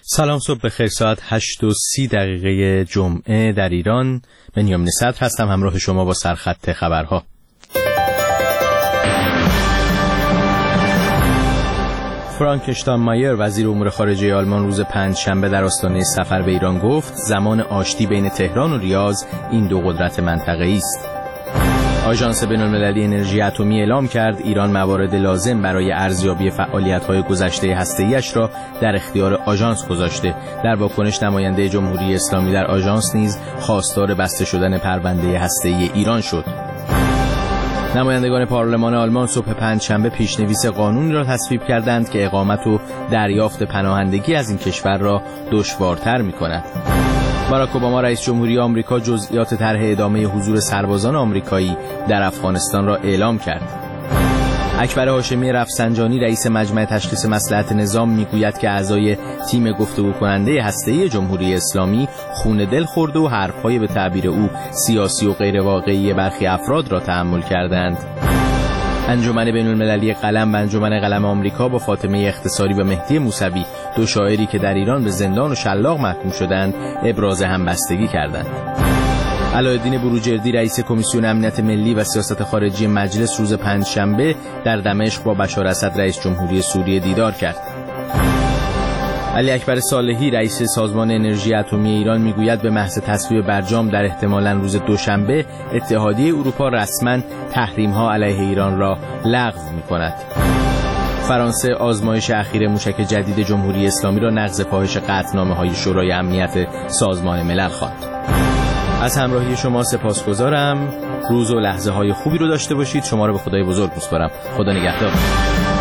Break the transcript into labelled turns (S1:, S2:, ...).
S1: سلام، صبح بخیر. ساعت 8:30 جمعه در ایران. بنیامین صدر هستم، همراه شما با سرخط خبرها. فرانک اشتاینمایر وزیر امور خارجه آلمان روز پنجشنبه در آستانه سفر به ایران گفت زمان آشتی بین تهران و ریاض این دو قدرت منطقه‌ای است. آژانس بین‌المللی انرژی اتمی اعلام کرد ایران موارد لازم برای ارزیابی فعالیت‌های گذشته هسته‌ای‌اش را در اختیار آژانس گذاشته. در واکنش نماینده جمهوری اسلامی در آژانس نیز خواستار بسته شدن پرونده هسته‌ای ایران شد. نمایندگان پارلمان آلمان صبح پنجشنبه پیشنویس قانونی را تصویب کردند که اقامت و دریافت پناهندگی از این کشور را دشوارتر می‌کند. باراک اوباما رئیس جمهوری آمریکا جزئیات طرح ادامه حضور سربازان آمریکایی در افغانستان را اعلام کرد. اکبر هاشمی رفسنجانی رئیس مجمع تشخیص مصلحت نظام میگوید که اعضای تیم گفتگو کننده هسته‌ای جمهوری اسلامی خون دل خورد و حرف‌های به تعبیر او سیاسی و غیر واقعی برخی افراد را تحمل کردند. انجمن بین‌المللی قلم و انجمن قلم آمریکا با فاطمه اختصاری و مهدی موسوی، دو شاعری که در ایران به زندان و شلاق محکوم شدند، ابراز همبستگی کردند. علایالدین بروجردی رئیس کمیسیون امنیت ملی و سیاست خارجی مجلس روز پنجشنبه در دمشق با بشار اسد رئیس جمهوری سوریه دیدار کرد. علی اکبر صالحی رئیس سازمان انرژی اتمی ایران میگوید به محض تصویب برجام در احتمالاً روز دوشنبه اتحادیه اروپا رسما تحریم‌ها علیه ایران را لغو می‌کند. فرانسه آزمایش اخیر موشک جدید جمهوری اسلامی را نقض پاهش قطعنامه‌های شورای امنیت سازمان ملل خواند. از همراهی شما سپاسگزارم. روز و لحظه‌های خوبی رو داشته باشید. شما رو به خدای بزرگ می‌سپارم. خدا نگهدار.